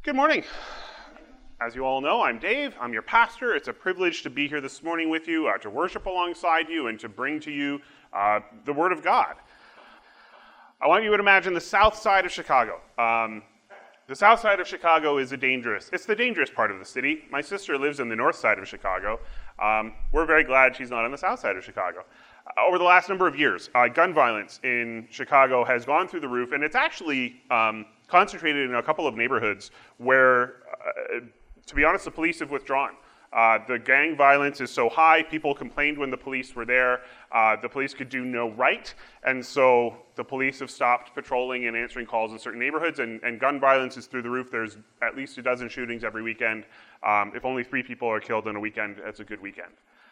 Good morning. As you all know, I'm Dave. I'm your pastor. It's a privilege to be here this morning with you, to worship alongside you, and to bring to you the Word of God. I want you to imagine the south side of Chicago. The south side of Chicago is it's the dangerous part of the city. My sister lives in the north side of Chicago. We're very glad she's not on the south side of Chicago. Over the last number of years, gun violence in Chicago has gone through the roof, and it's actually concentrated in a couple of neighborhoods where, to be honest, the police have withdrawn. The gang violence is so high, people complained when the police were there. The police could do no right, and so the police have stopped patrolling and answering calls in certain neighborhoods, and gun violence is through the roof. There's at least a dozen shootings every weekend. If only 3 people are killed in a weekend, that's a good weekend.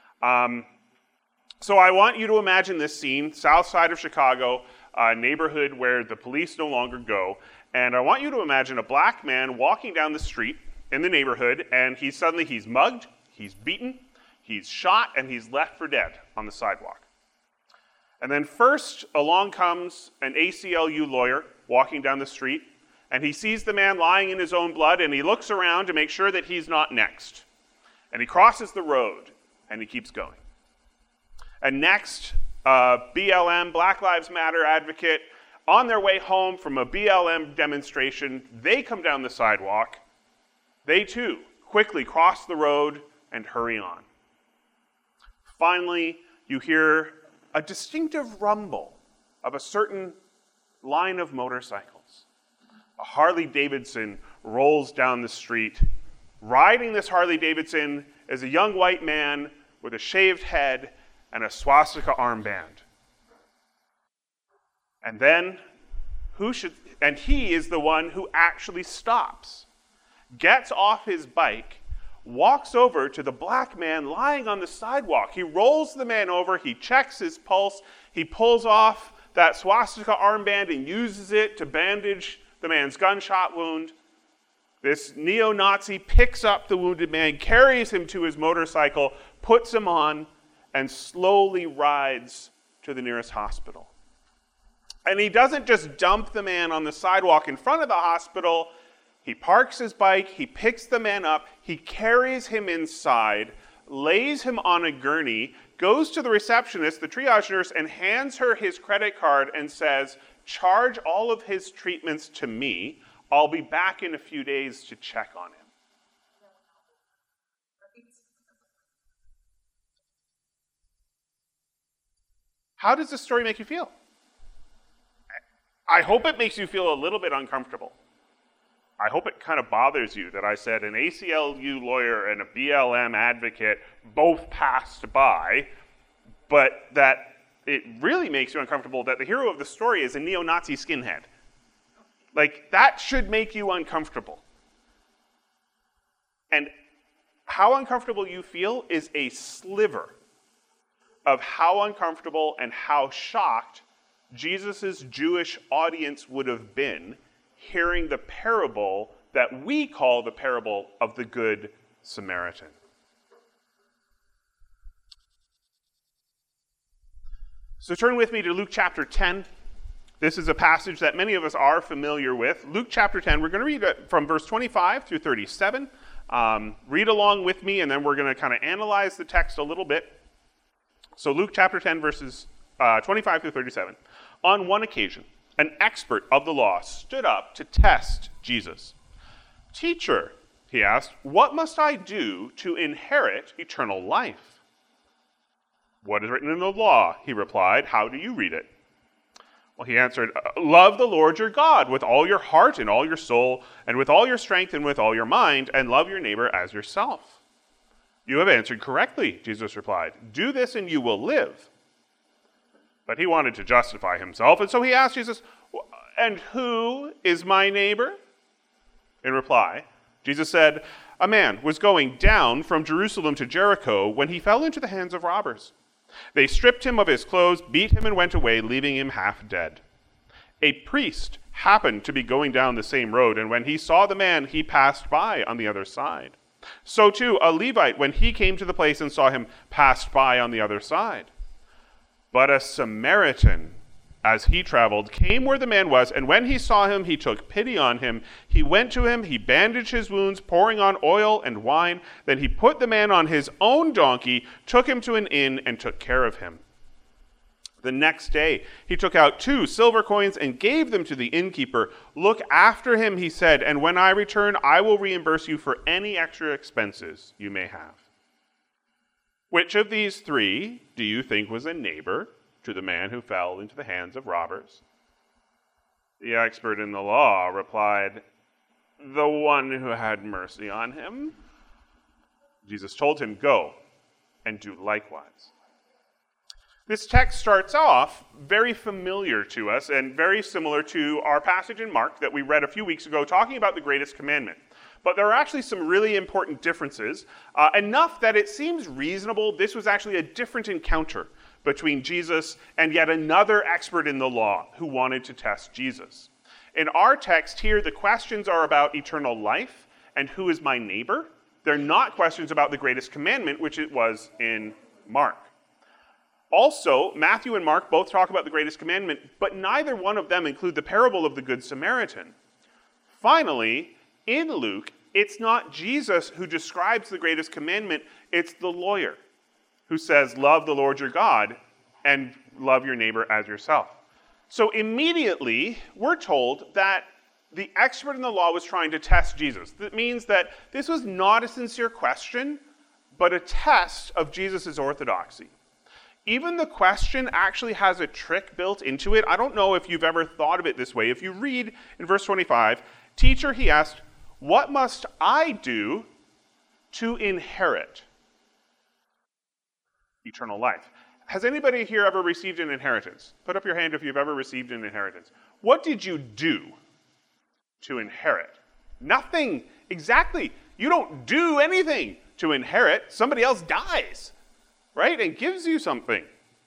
So I want you to imagine this scene, south side of Chicago, a neighborhood where the police no longer go, and I want you to imagine a black man walking down the street in the neighborhood, and he's mugged, he's beaten, he's shot, and he's left for dead on the sidewalk. And then first along comes an ACLU lawyer walking down the street, and he sees the man lying in his own blood, and he looks around to make sure that he's not next. And he crosses the road, and he keeps going. And next, BLM, Black Lives Matter advocate, on their way home from a BLM demonstration, they come down the sidewalk. They too quickly cross the road and hurry on. Finally, you hear a distinctive rumble of a certain line of motorcycles. A Harley-Davidson rolls down the street. Riding this Harley-Davidson is a young white man with a shaved head and a swastika armband. And then, he is the one who actually stops, gets off his bike, walks over to the black man lying on the sidewalk. He rolls the man over, he checks his pulse, he pulls off that swastika armband and uses it to bandage the man's gunshot wound. This neo-Nazi picks up the wounded man, carries him to his motorcycle, puts him on, and slowly rides to the nearest hospital. And he doesn't just dump the man on the sidewalk in front of the hospital. He parks his bike, he picks the man up, he carries him inside, lays him on a gurney, goes to the receptionist, the triage nurse, and hands her his credit card and says, "Charge all of his treatments to me. I'll be back in a few days to check on him." How does this story make you feel? I hope it makes you feel a little bit uncomfortable. I hope it kind of bothers you that I said an ACLU lawyer and a BLM advocate both passed by, but that it really makes you uncomfortable that the hero of the story is a neo-Nazi skinhead. Like, that should make you uncomfortable. And how uncomfortable you feel is a sliver of how uncomfortable and how shocked Jesus' Jewish audience would have been hearing the parable that we call the parable of the Good Samaritan. So turn with me to Luke chapter 10. This is a passage that many of us are familiar with. Luke chapter 10, we're going to read it from verse 25 through 37. Read along with me, and then we're going to kind of analyze the text a little bit. So Luke chapter 10, verses 25 through 37. On one occasion, an expert of the law stood up to test Jesus. "Teacher," he asked, "what must I do to inherit eternal life?" "What is written in the law?" he replied. "How do you read it?" Well, he answered, "Love the Lord your God with all your heart and all your soul and with all your strength and with all your mind, and love your neighbor as yourself." "You have answered correctly," Jesus replied. "Do this and you will live." But he wanted to justify himself, and so he asked Jesus, "And who is my neighbor?" In reply, Jesus said, "A man was going down from Jerusalem to Jericho when he fell into the hands of robbers. They stripped him of his clothes, beat him, and went away, leaving him half dead. A priest happened to be going down the same road, and when he saw the man, he passed by on the other side. So too, a Levite, when he came to the place and saw him, passed by on the other side. But a Samaritan, as he traveled, came where the man was, and when he saw him, he took pity on him. He went to him, he bandaged his wounds, pouring on oil and wine. Then he put the man on his own donkey, took him to an inn, and took care of him. The next day, he took out 2 silver coins and gave them to the innkeeper. Look after him, he said, and when I return, I will reimburse you for any extra expenses you may have. Which of these 3 do you think was a neighbor to the man who fell into the hands of robbers? The expert in the law replied, the one who had mercy on him. Jesus told him, go and do likewise. This text starts off very familiar to us and very similar to our passage in Mark that we read a few weeks ago talking about the greatest commandment. But there are actually some really important differences, enough that it seems reasonable this was actually a different encounter between Jesus and yet another expert in the law who wanted to test Jesus. In our text here, the questions are about eternal life and who is my neighbor. They're not questions about the greatest commandment, which it was in Mark. Also, Matthew and Mark both talk about the greatest commandment, but neither one of them include the parable of the Good Samaritan. Finally, in Luke, it's not Jesus who describes the greatest commandment, it's the lawyer who says, love the Lord your God and love your neighbor as yourself. So immediately, we're told that the expert in the law was trying to test Jesus. That means that this was not a sincere question, but a test of Jesus' orthodoxy. Even the question actually has a trick built into it. I don't know if you've ever thought of it this way. If you read in verse 25, teacher, he asked, what must I do to inherit eternal life? Has anybody here ever received an inheritance? Put up your hand if you've ever received an inheritance. What did you do to inherit? Nothing. Exactly. You don't do anything to inherit. Somebody else dies, right, and gives you something.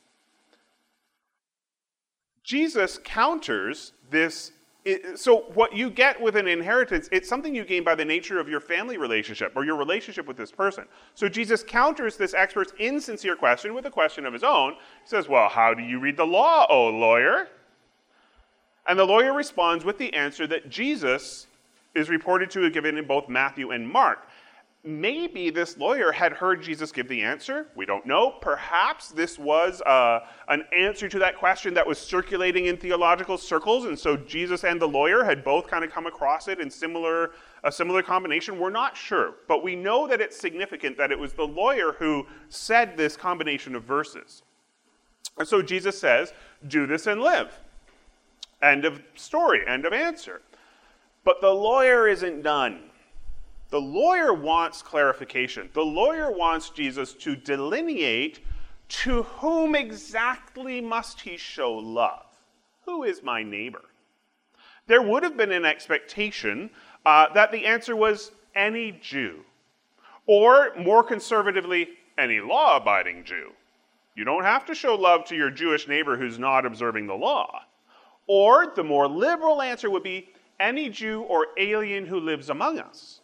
Jesus counters this. So what you get with an inheritance, it's something you gain by the nature of your family relationship or your relationship with this person. So Jesus counters this expert's insincere question with a question of his own. He says, well, how do you read the law, O lawyer? And the lawyer responds with the answer that Jesus is reported to have given in both Matthew and Mark. Maybe this lawyer had heard Jesus give the answer. We don't know. Perhaps this was an answer to that question that was circulating in theological circles, and so Jesus and the lawyer had both kind of come across it in a similar combination. We're not sure, but we know that it's significant that it was the lawyer who said this combination of verses. And so Jesus says, do this and live. End of story, end of answer. But the lawyer isn't done. The lawyer wants clarification. The lawyer wants Jesus to delineate to whom exactly must he show love. Who is my neighbor? There would have been an expectation that the answer was any Jew. Or, more conservatively, any law-abiding Jew. You don't have to show love to your Jewish neighbor who's not observing the law. Or, the more liberal answer would be any Jew or alien who lives among us.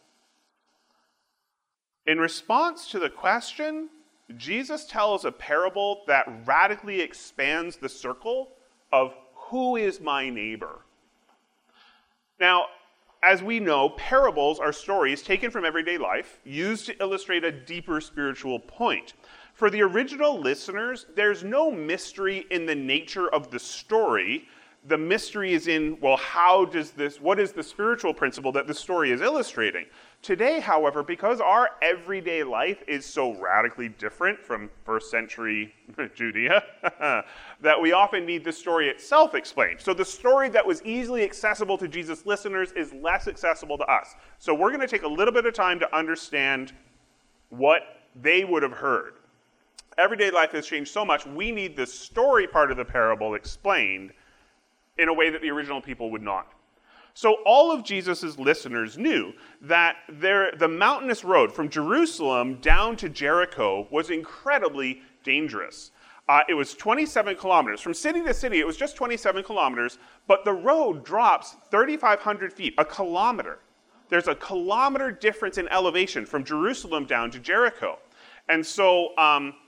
In response to the question, Jesus tells a parable that radically expands the circle of who is my neighbor. Now, as we know, parables are stories taken from everyday life, used to illustrate a deeper spiritual point. For the original listeners, there's no mystery in the nature of the story. The mystery is in, well, what is the spiritual principle that the story is illustrating? Today, however, because our everyday life is so radically different from first century Judea, that we often need the story itself explained. So the story that was easily accessible to Jesus' listeners is less accessible to us. So we're going to take a little bit of time to understand what they would have heard. Everyday life has changed so much, we need the story part of the parable explained in a way that the original people would not. So all of Jesus' listeners knew that the mountainous road from Jerusalem down to Jericho was incredibly dangerous. It was 27 kilometers. From city to city, it was just 27 kilometers, but the road drops 3,500 feet, a kilometer. There's a kilometer difference in elevation from Jerusalem down to Jericho. And so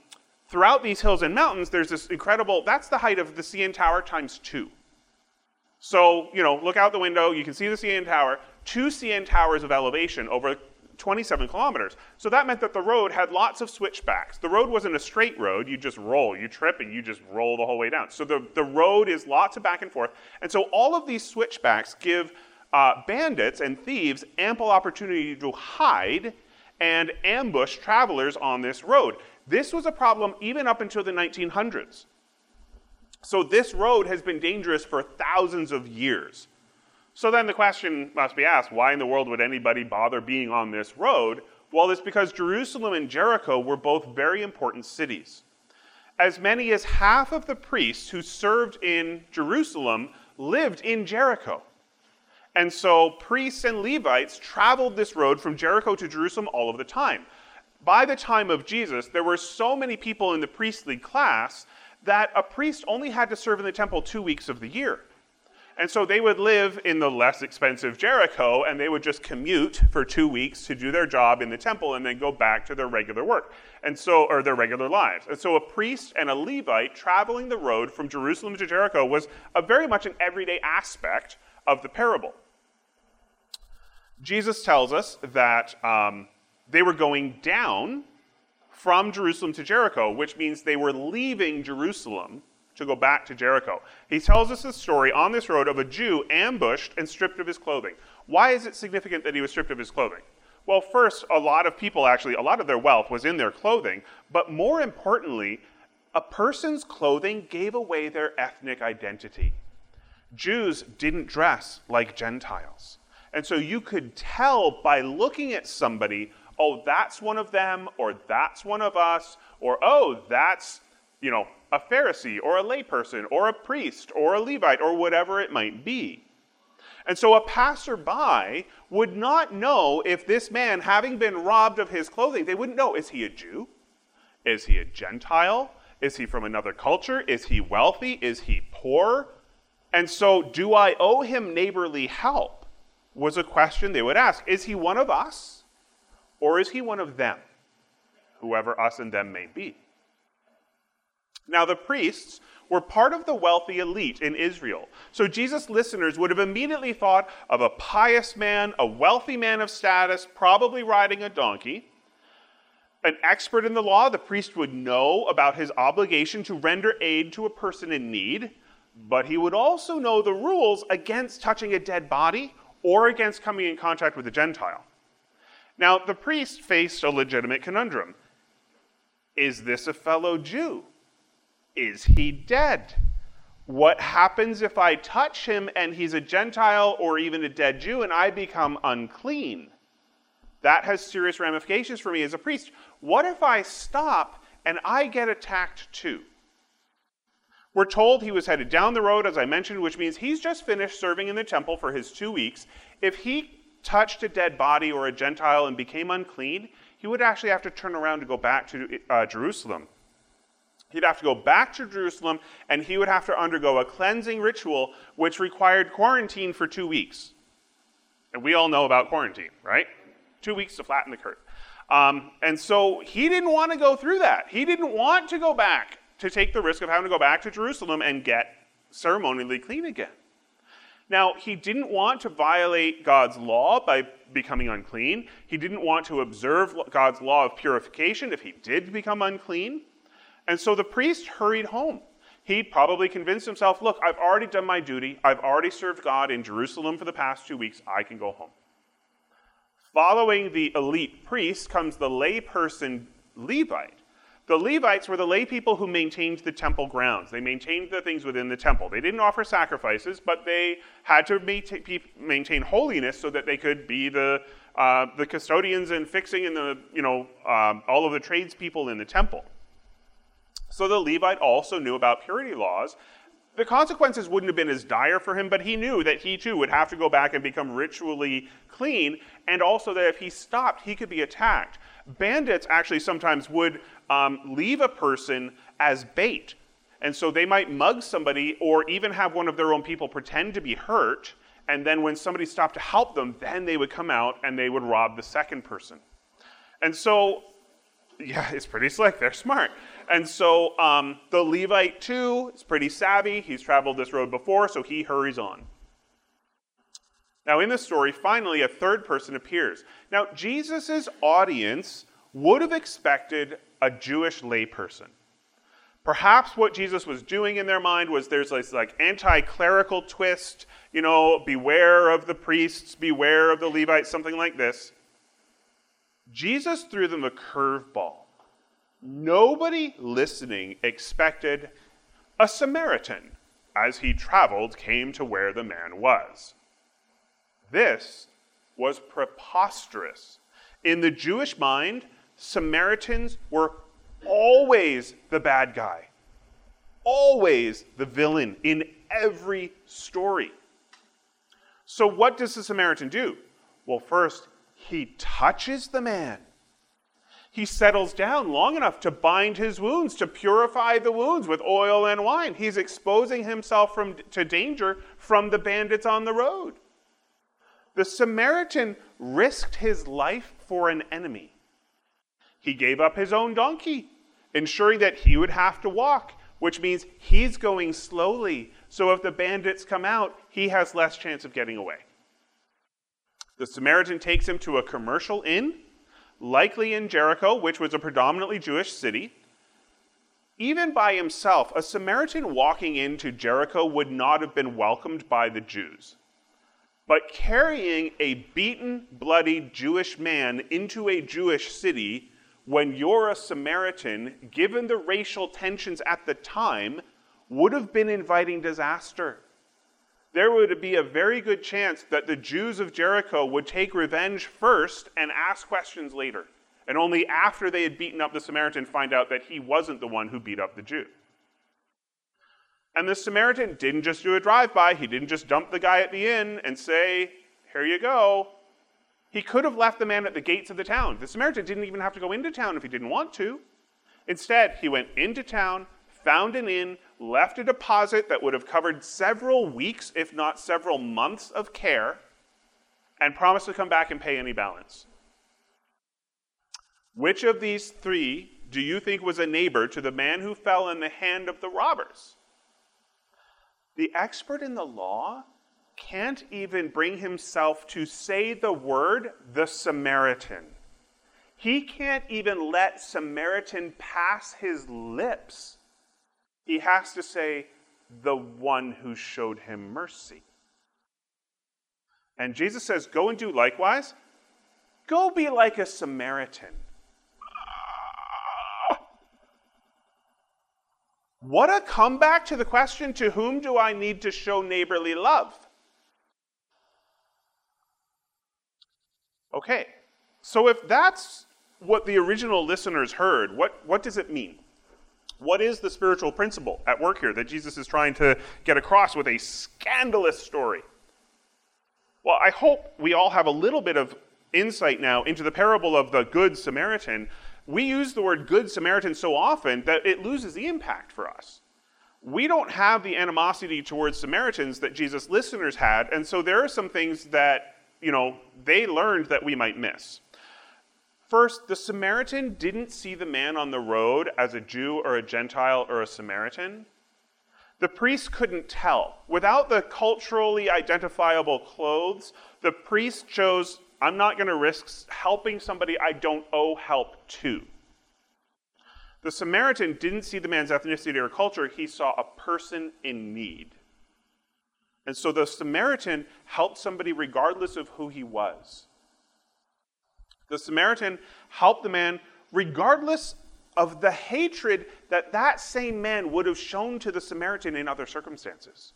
throughout these hills and mountains, there's this incredible, that's the height of the CN Tower times 2. So, look out the window, you can see the CN Tower, 2 CN Towers of elevation over 27 kilometers. So that meant that the road had lots of switchbacks. The road wasn't a straight road, you just roll, you trip and you just roll the whole way down. So the road is lots of back and forth. And so all of these switchbacks give bandits and thieves ample opportunity to hide and ambush travelers on this road. This was a problem even up until the 1900s. So this road has been dangerous for thousands of years. So then the question must be asked, why in the world would anybody bother being on this road? Well, it's because Jerusalem and Jericho were both very important cities. As many as half of the priests who served in Jerusalem lived in Jericho. And so priests and Levites traveled this road from Jericho to Jerusalem all of the time. By the time of Jesus, there were so many people in the priestly class that a priest only had to serve in the temple 2 weeks of the year. And so they would live in the less expensive Jericho, and they would just commute for 2 weeks to do their job in the temple and then go back to their regular work, or their regular lives. And so a priest and a Levite traveling the road from Jerusalem to Jericho was very much an everyday aspect of the parable. Jesus tells us that they were going down from Jerusalem to Jericho, which means they were leaving Jerusalem to go back to Jericho. He tells us a story on this road of a Jew ambushed and stripped of his clothing. Why is it significant that he was stripped of his clothing? Well, first, a lot of their wealth was in their clothing, but more importantly, a person's clothing gave away their ethnic identity. Jews didn't dress like Gentiles. And so you could tell by looking at somebody, oh, that's one of them, or that's one of us, or oh, that's, a Pharisee, or a layperson, or a priest, or a Levite, or whatever it might be. And so a passerby would not know if this man, having been robbed of his clothing, they wouldn't know, is he a Jew? Is he a Gentile? Is he from another culture? Is he wealthy? Is he poor? And so, do I owe him neighborly help? Was a question they would ask. Is he one of us? Or is he one of them? Whoever us and them may be. Now, the priests were part of the wealthy elite in Israel. So Jesus' listeners would have immediately thought of a pious man, a wealthy man of status, probably riding a donkey. An expert in the law, the priest would know about his obligation to render aid to a person in need, but he would also know the rules against touching a dead body or against coming in contact with a Gentile. Now, the priest faced a legitimate conundrum. Is this a fellow Jew? Is he dead? What happens if I touch him and he's a Gentile or even a dead Jew and I become unclean? That has serious ramifications for me as a priest. What if I stop and I get attacked too? We're told he was headed down the road, as I mentioned, which means he's just finished serving in the temple for his 2 weeks. If he touched a dead body or a Gentile and became unclean, he would actually have to turn around to go back to Jerusalem. He'd have to go back to Jerusalem, and he would have to undergo a cleansing ritual, which required quarantine for 2 weeks. And we all know about quarantine, right? 2 weeks to flatten the curve. And so he didn't want to go through that. He didn't want to go back to take the risk of having to go back to Jerusalem and get ceremonially clean again. Now, he didn't want to violate God's law by becoming unclean. He didn't want to observe God's law of purification if he did become unclean. And so the priest hurried home. He'd probably convinced himself, look, I've already done my duty. I've already served God in Jerusalem for the past 2 weeks. I can go home. Following the elite priest comes the layperson Levite. The Levites were the lay people who maintained the temple grounds. They maintained the things within the temple. They didn't offer sacrifices, but they had to maintain holiness so that they could be the custodians and fixing and all of the tradespeople in the temple. So the Levite also knew about purity laws. The consequences wouldn't have been as dire for him, but he knew that he too would have to go back and become ritually clean, and also that if he stopped, he could be attacked. Bandits actually sometimes would leave a person as bait. And so they might mug somebody or even have one of their own people pretend to be hurt, and then when somebody stopped to help them, then they would come out and they would rob the second person. And so Yeah, it's pretty slick. They're smart. And so the Levite, too, is pretty savvy. He's traveled this road before, so he hurries on. Now, in this story, finally, a third person appears. Now, Jesus' audience would have expected a Jewish layperson. Perhaps what Jesus was doing in their mind was there's this like anti-clerical twist, beware of the priests, beware of the Levites, something like this. Jesus threw them a curveball. Nobody listening expected a Samaritan, as he traveled, came to where the man was. This was preposterous. In the Jewish mind, Samaritans were always the bad guy, always the villain in every story. So what does the Samaritan do? Well, first, he touches the man. He settles down long enough to bind his wounds, to purify the wounds with oil and wine. He's exposing himself to danger from the bandits on the road. The Samaritan risked his life for an enemy. He gave up his own donkey, ensuring that he would have to walk, which means he's going slowly. So if the bandits come out, he has less chance of getting away. The Samaritan takes him to a commercial inn, likely in Jericho, which was a predominantly Jewish city. Even by himself, a Samaritan walking into Jericho would not have been welcomed by the Jews. But carrying a beaten, bloodied Jewish man into a Jewish city, when you're a Samaritan, given the racial tensions at the time, would have been inviting disaster. There would be a very good chance that the Jews of Jericho would take revenge first and ask questions later. And only after they had beaten up the Samaritan find out that he wasn't the one who beat up the Jew. And the Samaritan didn't just do a drive-by. He didn't just dump the guy at the inn and say, here you go. He could have left the man at the gates of the town. The Samaritan didn't even have to go into town if he didn't want to. Instead, he went into town, found an inn, left a deposit that would have covered several weeks, if not several months of care, and promised to come back and pay any balance. Which of these three do you think was a neighbor to the man who fell in the hand of the robbers? The expert in the law can't even bring himself to say the word, the Samaritan. He can't even let Samaritan pass his lips. He has to say, the one who showed him mercy. And Jesus says, go and do likewise. Go be like a Samaritan. What a comeback to the question, to whom do I need to show neighborly love? Okay, so if that's what the original listeners heard, what does it mean? What is the spiritual principle at work here that Jesus is trying to get across with a scandalous story? Well, I hope we all have a little bit of insight now into the parable of the Good Samaritan. We use the word Good Samaritan so often that it loses the impact for us. We don't have the animosity towards Samaritans that Jesus' listeners had, and so there are some things that, they learned that we might miss. First, the Samaritan didn't see the man on the road as a Jew or a Gentile or a Samaritan. The priest couldn't tell. Without the culturally identifiable clothes, the priest chose, I'm not going to risk helping somebody I don't owe help to. The Samaritan didn't see the man's ethnicity or culture. He saw a person in need. And so the Samaritan helped somebody regardless of who he was. The Samaritan helped the man regardless of the hatred that that same man would have shown to the Samaritan in other circumstances.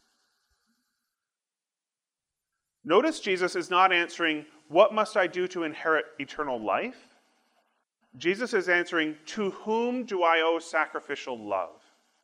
Notice Jesus is not answering, what must I do to inherit eternal life? Jesus is answering, to whom do I owe sacrificial love?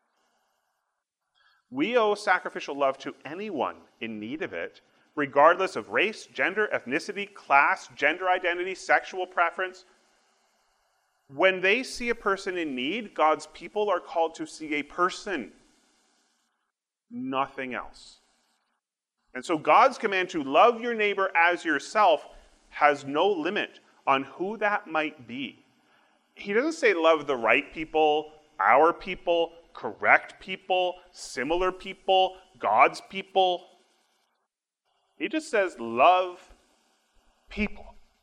We owe sacrificial love to anyone in need of it, regardless of race, gender, ethnicity, class, gender identity, sexual preference. When they see a person in need, God's people are called to see a person, nothing else. And so God's command to love your neighbor as yourself has no limit on who that might be. he doesn't say love the right people, our people, correct people, similar people, God's people. He just says love people.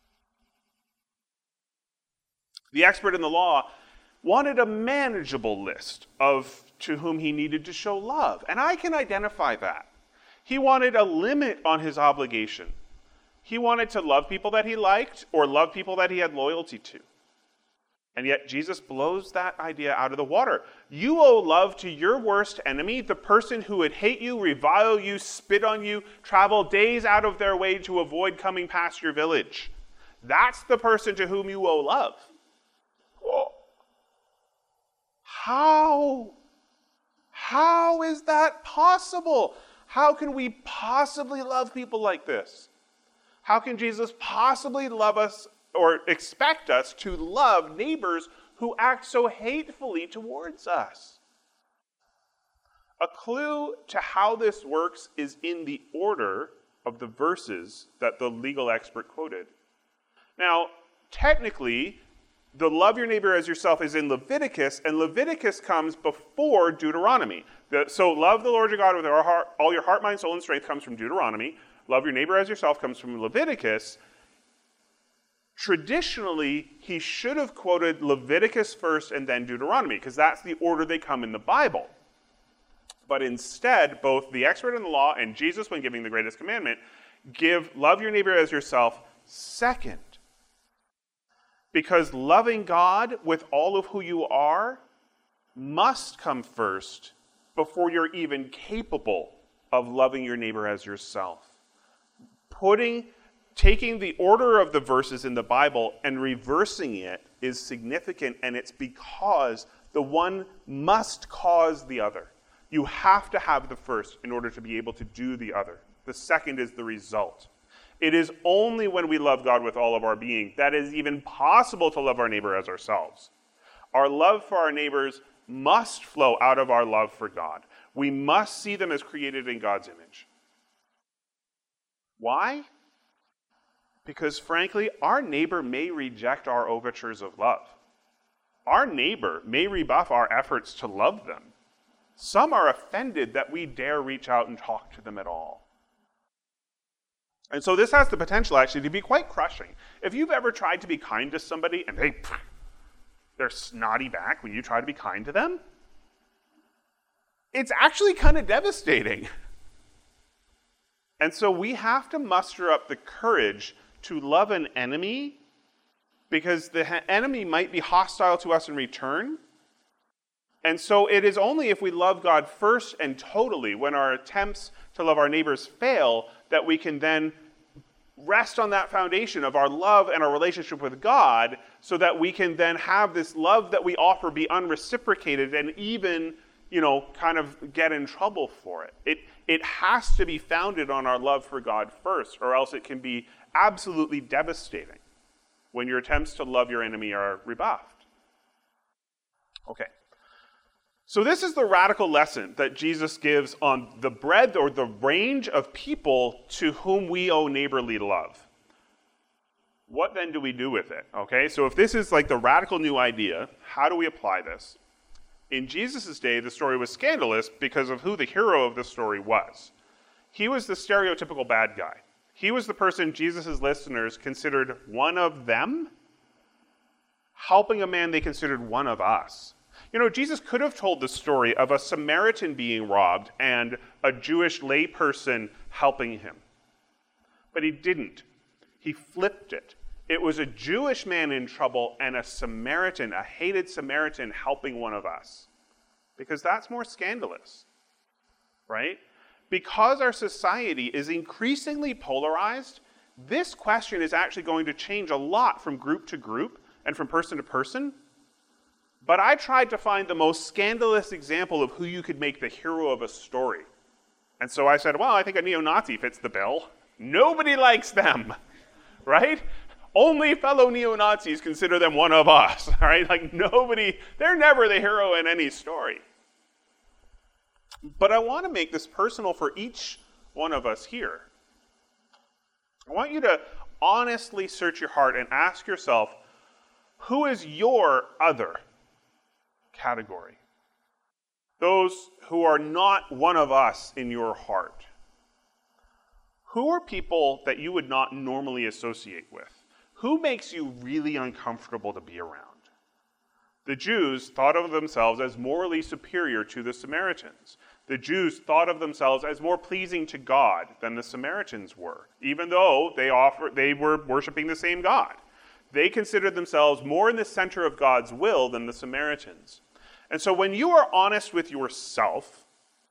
The expert in the law wanted a manageable list of to whom he needed to show love, and I can identify that. He wanted a limit on his obligation. He wanted to love people that he liked or love people that he had loyalty to. And yet Jesus blows that idea out of the water. You owe love to your worst enemy, the person who would hate you, revile you, spit on you, travel days out of their way to avoid coming past your village. That's the person to whom you owe love. How is that possible? How can we possibly love people like this? How can Jesus possibly love us or expect us to love neighbors who act so hatefully towards us? A clue to how this works is in the order of the verses that the legal expert quoted. Now, technically, the love your neighbor as yourself is in Leviticus, and Leviticus comes before Deuteronomy. So love the Lord your God with all your heart, mind, soul, and strength comes from Deuteronomy. Love your neighbor as yourself comes from Leviticus. Traditionally, he should have quoted Leviticus first and then Deuteronomy, because that's the order they come in the Bible. But instead, both the expert in the law and Jesus, when giving the greatest commandment, give love your neighbor as yourself second. Because loving God with all of who you are must come first before you're even capable of loving your neighbor as yourself. Taking the order of the verses in the Bible and reversing it is significant, and it's because the one must cause the other. You have to have the first in order to be able to do the other. The second is the result. It is only when we love God with all of our being that it is even possible to love our neighbor as ourselves. Our love for our neighbors must flow out of our love for God. We must see them as created in God's image. Why? Because frankly, our neighbor may reject our overtures of love. Our neighbor may rebuff our efforts to love them. Some are offended that we dare reach out and talk to them at all. And so this has the potential actually to be quite crushing. If you've ever tried to be kind to somebody and they're snotty back when you try to be kind to them, it's actually kind of devastating. And so we have to muster up the courage to love an enemy because the enemy might be hostile to us in return. And so it is only if we love God first and totally, when our attempts to love our neighbors fail, that we can then rest on that foundation of our love and our relationship with God, so that we can then have this love that we offer be unreciprocated and even, kind of get in trouble for it. It has to be founded on our love for God first, or else it can be absolutely devastating when your attempts to love your enemy are rebuffed. Okay. So this is the radical lesson that Jesus gives on the breadth or the range of people to whom we owe neighborly love. What then do we do with it? Okay, so if this is like the radical new idea, how do we apply this? In Jesus' day, the story was scandalous because of who the hero of the story was. He was the stereotypical bad guy. He was the person Jesus' listeners considered one of them, helping a man they considered one of us. Jesus could have told the story of a Samaritan being robbed and a Jewish layperson helping him. But he didn't. He flipped it. It was a Jewish man in trouble and a Samaritan, a hated Samaritan, helping one of us. Because that's more scandalous, right? Because our society is increasingly polarized, this question is actually going to change a lot from group to group and from person to person. But I tried to find the most scandalous example of who you could make the hero of a story. And so I said, well, I think a neo-Nazi fits the bill. Nobody likes them, right? Only fellow neo-Nazis consider them one of us, right? They're never the hero in any story. But I want to make this personal for each one of us here. I want you to honestly search your heart and ask yourself, Who is your other category? Those who are not one of us in your heart. Who are people that you would not normally associate with? Who makes you really uncomfortable to be around? The Jews thought of themselves as morally superior to the Samaritans. The Jews thought of themselves as more pleasing to God than the Samaritans were, even though they were worshiping the same God. They considered themselves more in the center of God's will than the Samaritans. And so when you are honest with yourself,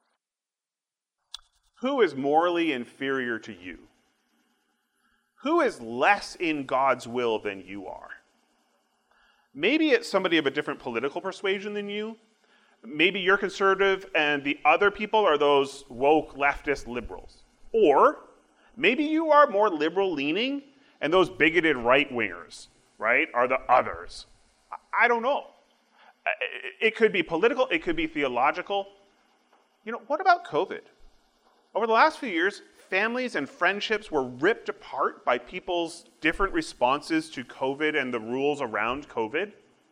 who is morally inferior to you? Who is less in God's will than you are? Maybe it's somebody of a different political persuasion than you. Maybe you're conservative and the other people are those woke leftist liberals. Or maybe you are more liberal leaning and those bigoted right-wingers, right, are the others. I don't know. It could be political, it could be theological. What about COVID? Over the last few years, families and friendships were ripped apart by people's different responses to COVID and the rules around COVID.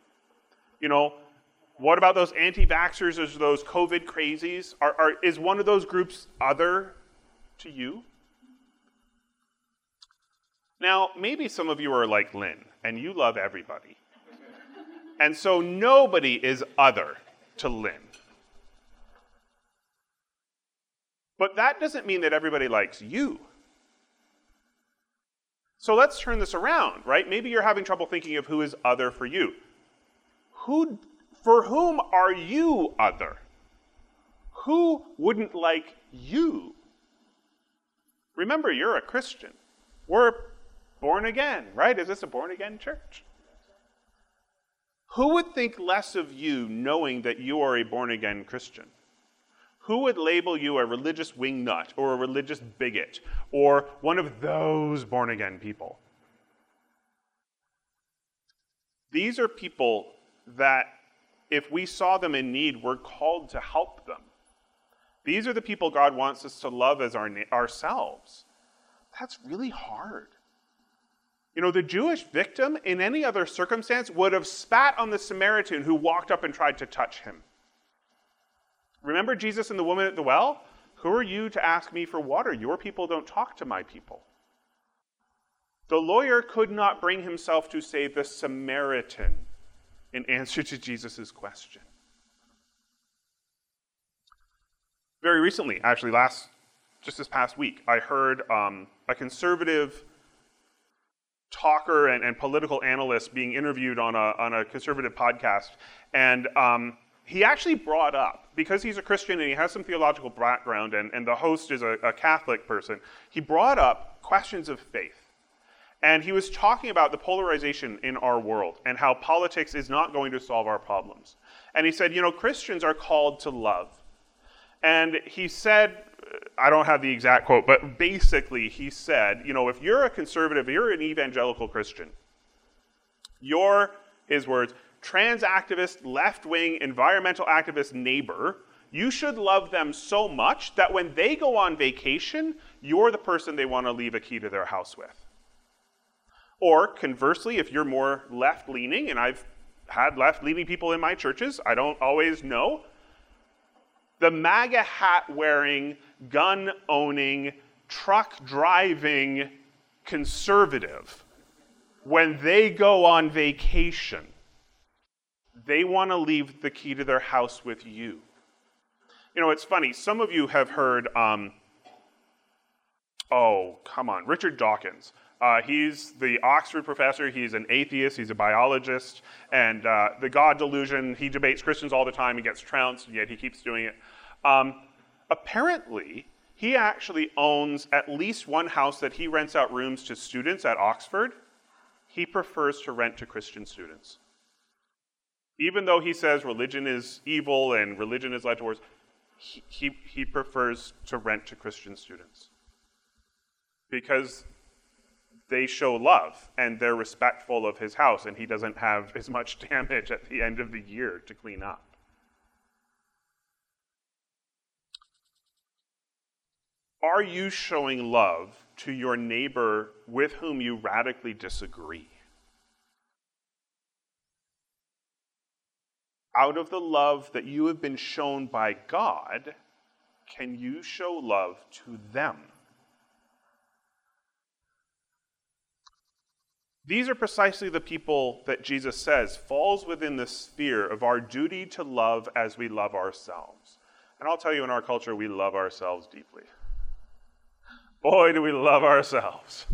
What about those anti-vaxxers or those COVID crazies? Is one of those groups other to you? Now, maybe some of you are like Lynn, and you love everybody. And so nobody is other to Lynn. But that doesn't mean that everybody likes you. So let's turn this around, right? Maybe you're having trouble thinking of who is other for you. For whom are you other? Who wouldn't like you? Remember, you're a Christian. We're born again, right? Is this a born again church? Who would think less of you knowing that you are a born again Christian? Who would label you a religious wingnut or a religious bigot or one of those born again people? These are people that if we saw them in need, we're called to help them. These are the people God wants us to love as ourselves. That's really hard. The Jewish victim in any other circumstance would have spat on the Samaritan who walked up and tried to touch him. Remember Jesus and the woman at the well? Who are you to ask me for water? Your people don't talk to my people. The lawyer could not bring himself to say the Samaritan in answer to Jesus' question. Very recently, actually just this past week, I heard a conservative talker and political analyst being interviewed on a conservative podcast, and he actually brought up, because he's a Christian and he has some theological background, and the host is a Catholic person, he brought up questions of faith. And he was talking about the polarization in our world and how politics is not going to solve our problems. And he said, Christians are called to love. And he said, I don't have the exact quote, but basically he said, if you're a conservative, you're an evangelical Christian, you're, his words, trans activist, left-wing, environmental activist neighbor, you should love them so much that when they go on vacation, you're the person they want to leave a key to their house with. Or conversely, if you're more left-leaning, and I've had left-leaning people in my churches, I don't always know, the MAGA hat-wearing, gun-owning, truck-driving conservative, when they go on vacation, they want to leave the key to their house with you. It's funny. Some of you have heard, Richard Dawkins. He's the Oxford professor. He's an atheist. He's a biologist. And the God delusion, he debates Christians all the time. He gets trounced, yet he keeps doing it. Apparently, he actually owns at least one house that he rents out rooms to students at Oxford. He prefers to rent to Christian students. Even though he says religion is evil and religion is led towards, he prefers to rent to Christian students. Because they show love and they're respectful of his house and he doesn't have as much damage at the end of the year to clean up. Are you showing love to your neighbor with whom you radically disagree? out of the love that you have been shown by God, can you show love to them? These are precisely the people that Jesus says falls within the sphere of our duty to love as we love ourselves. And I'll tell you, in our culture, we love ourselves deeply. Boy, do we love ourselves.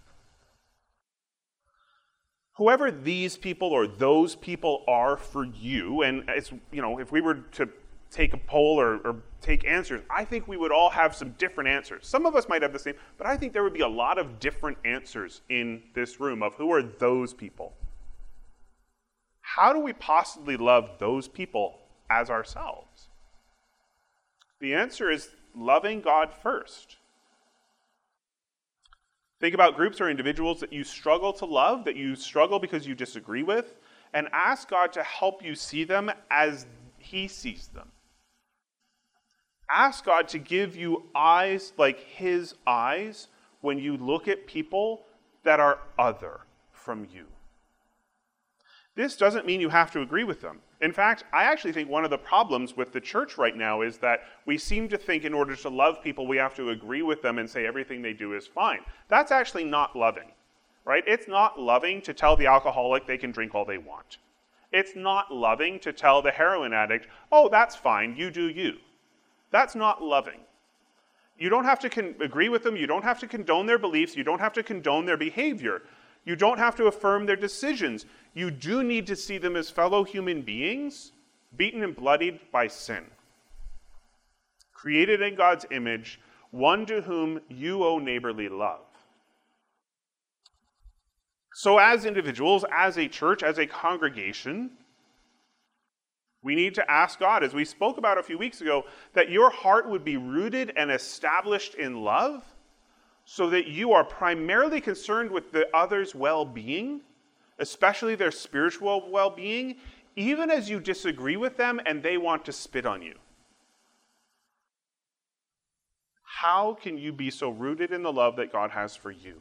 Whoever these people or those people are for you, and it's, if we were to take a poll or take answers, I think we would all have some different answers. Some of us might have the same, but I think there would be a lot of different answers in this room of who are those people. How do we possibly love those people as ourselves? The answer is loving God first. Think about groups or individuals that you struggle to love, that you struggle because you disagree with, and ask God to help you see them as He sees them. Ask God to give you eyes like His eyes when you look at people that are other from you. This doesn't mean you have to agree with them. In fact, I actually think one of the problems with the church right now is that we seem to think in order to love people, we have to agree with them and say everything they do is fine. That's actually not loving, right? It's not loving to tell the alcoholic they can drink all they want. It's not loving to tell the heroin addict, oh, that's fine, you do you. That's not loving. You don't have to agree with them. You don't have to condone their beliefs. You don't have to condone their behavior. You don't have to affirm their decisions. You do need to see them as fellow human beings, beaten and bloodied by sin. Created in God's image, one to whom you owe neighborly love. So as individuals, as a church, as a congregation, we need to ask God, as we spoke about a few weeks ago, that your heart would be rooted and established in love, so that you are primarily concerned with the other's well-being, especially their spiritual well-being, even as you disagree with them and they want to spit on you. How can you be so rooted in the love that God has for you,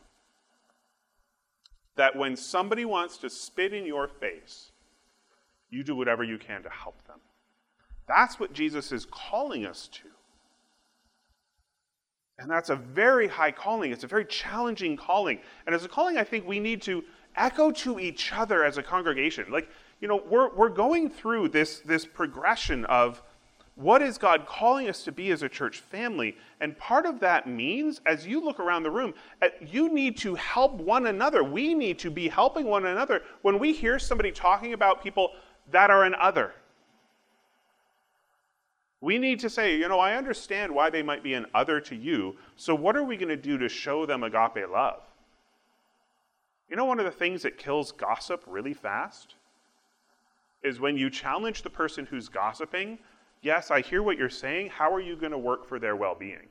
that when somebody wants to spit in your face, you do whatever you can to help them? That's what Jesus is calling us to. And that's a very high calling. It's a very challenging calling. And as a calling, I think we need to echo to each other as a congregation. We're going through this progression of what is God calling us to be as a church family. And part of that means, as you look around the room, you need to help one another. We need to be helping one another when we hear somebody talking about people that are an other. We need to say, I understand why they might be an other to you, so what are we going to do to show them agape love? One of the things that kills gossip really fast is when you challenge the person who's gossiping, yes, I hear what you're saying, how are you going to work for their well-being?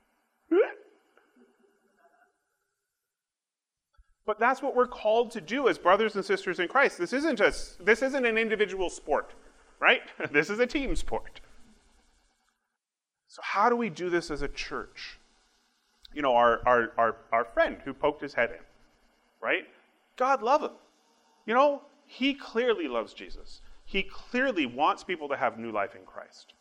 But that's what we're called to do as brothers and sisters in Christ. This isn't an individual sport, right? This is a team sport. So how do we do this as a church? Our friend who poked his head in, right? God love him. He clearly loves Jesus. He clearly wants people to have new life in Christ.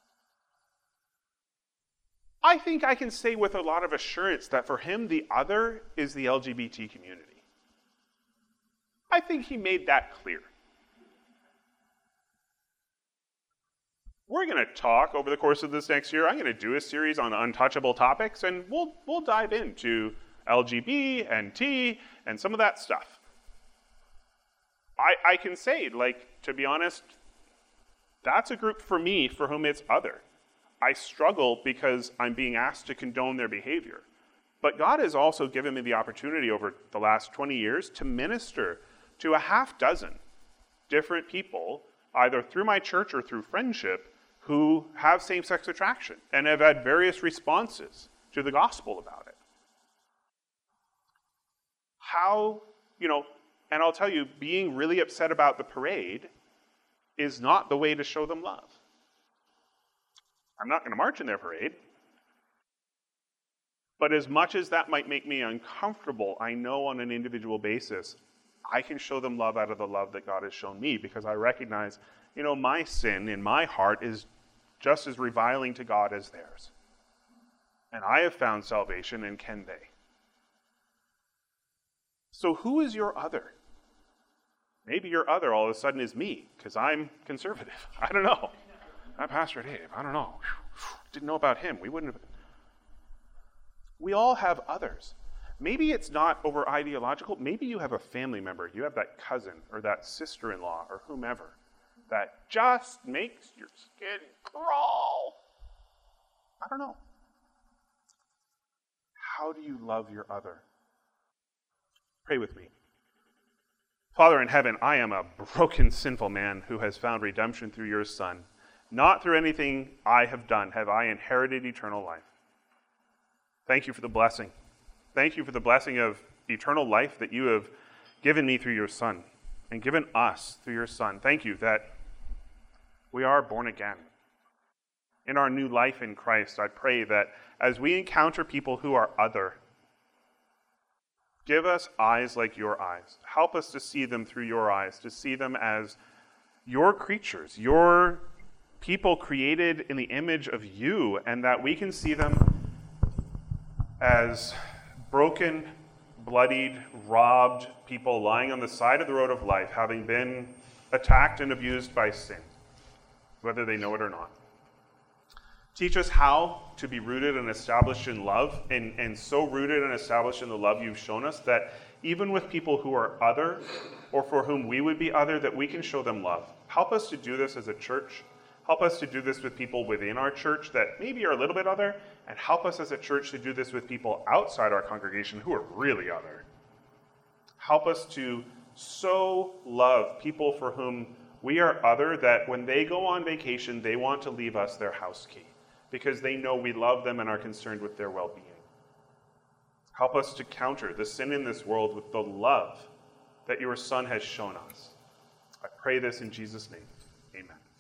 I think I can say with a lot of assurance that for him, the other is the LGBT community. I think he made that clear. We're going to talk over the course of this next year. I'm going to do a series on untouchable topics, and we'll dive into LGB and T and some of that stuff. I can say, to be honest, that's a group for me for whom it's other. I struggle because I'm being asked to condone their behavior. But God has also given me the opportunity over the last 20 years to minister to a half dozen different people, either through my church or through friendship, who have same-sex attraction and have had various responses to the gospel about it. And I'll tell you, being really upset about the parade is not the way to show them love. I'm not going to march in their parade. But as much as that might make me uncomfortable, I know on an individual basis, I can show them love out of the love that God has shown me, because I recognize, my sin in my heart is just as reviling to God as theirs. And I have found salvation, and can they? So who is your other? Maybe your other all of a sudden is me, because I'm conservative. I don't know. I'm Pastor Dave. I don't know. Didn't know about him. We all have others. Maybe it's not over ideological. Maybe you have a family member. You have that cousin or that sister-in-law or whomever that just makes your skin crawl. I don't know. How do you love your other? Pray with me. Father in heaven, I am a broken, sinful man who has found redemption through your Son. Not through anything I have done have I inherited eternal life. Thank you for the blessing. Thank you for the blessing of eternal life that you have given me through your Son and given us through your Son. Thank you that we are born again. In our new life in Christ, I pray that as we encounter people who are other, give us eyes like your eyes. Help us to see them through your eyes, to see them as your creatures, your people created in the image of you, and that we can see them as broken, bloodied, robbed people lying on the side of the road of life, having been attacked and abused by sin, whether they know it or not. Teach us how to be rooted and established in love, and so rooted and established in the love you've shown us that even with people who are other, or for whom we would be other, that we can show them love. Help us to do this as a church. Help us to do this with people within our church that maybe are a little bit other, and help us as a church to do this with people outside our congregation who are really other. Help us to so love people for whom we are other that when they go on vacation, they want to leave us their house key because they know we love them and are concerned with their well-being. Help us to counter the sin in this world with the love that your Son has shown us. I pray this in Jesus' name. Amen.